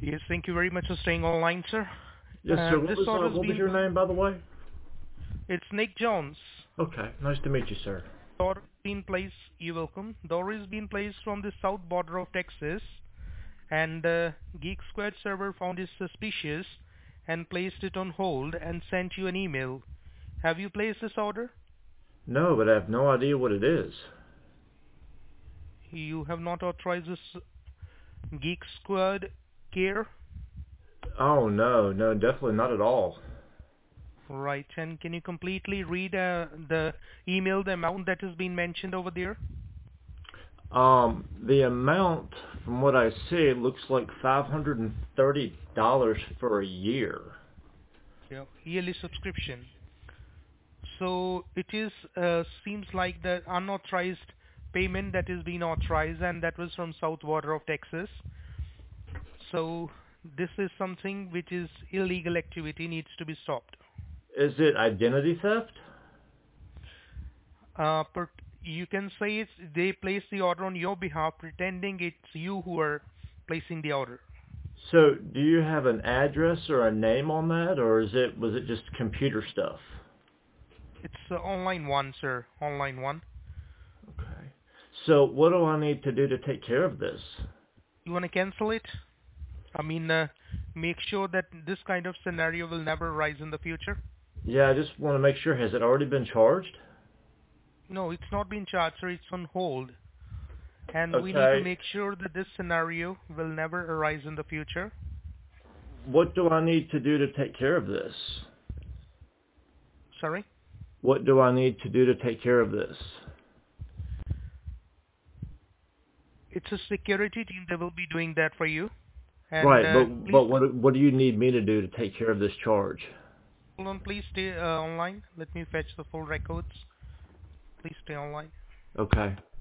Yes, thank you very much for staying online, sir. Yes, sir. This order's What was been... your name, by the way? It's Nick Jones. Okay, nice to meet you, sir. The order's been placed... You're welcome. The order has been placed from the south border of Texas, and Geek Squared server found it suspicious and placed it on hold and sent you an email. Have you placed this order? No, but I have no idea what it is. You have not authorized this Geek Squared care? Oh, no, definitely not at all. Right, and can you completely read the email, the amount that has been mentioned over there? The amount, from what I see, looks like $530 for a year. Yeah, yearly subscription. So it is seems like the unauthorized payment that is being authorized, and that was from south border of Texas. So this is something which is illegal activity, needs to be stopped. Is it identity theft? But you can say it's they place the order on your behalf, pretending it's you who are placing the order. So, do you have an address or a name on that, or was it just computer stuff? It's online one, sir. Online one. Okay. So, what do I need to do to take care of this? You want to cancel it? I mean, make sure that this kind of scenario will never arise in the future. Yeah, I just want to make sure. Has it already been charged? No, it's not been charged, sir. It's on hold. And we need to Okay. make sure that this scenario will never arise in the future. What do I need to do to take care of this? Sorry? What do I need to do to take care of this? It's a security team that will be doing that for you. And Right, please but what do you need me to do to take care of this charge? hold on, please stay online. Let me fetch the full records. Please stay online. Okay.